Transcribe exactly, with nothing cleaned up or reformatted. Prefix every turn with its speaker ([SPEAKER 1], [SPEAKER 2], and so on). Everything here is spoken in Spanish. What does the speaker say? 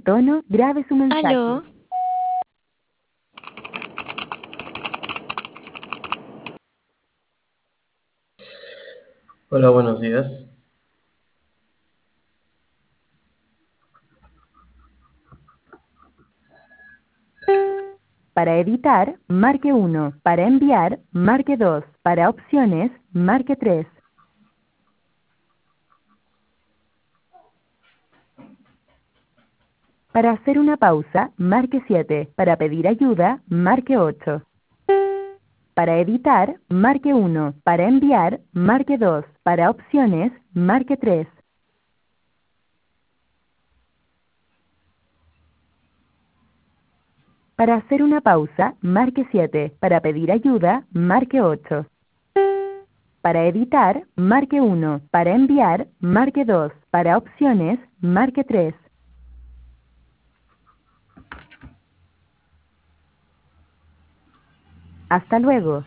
[SPEAKER 1] tono, grabe su mensaje.
[SPEAKER 2] Aló.
[SPEAKER 3] Hola, buenos días.
[SPEAKER 1] Para editar, marque uno. Para enviar, marque dos. Para opciones, marque tres. Para hacer una pausa, marque siete. Para pedir ayuda, marque ocho. Para editar, marque uno. Para enviar, marque dos. Para opciones, marque tres. Para hacer una pausa, marque siete. Para pedir ayuda, marque ocho. Para editar, marque uno. Para enviar, marque dos. Para opciones, marque tres. Hasta luego.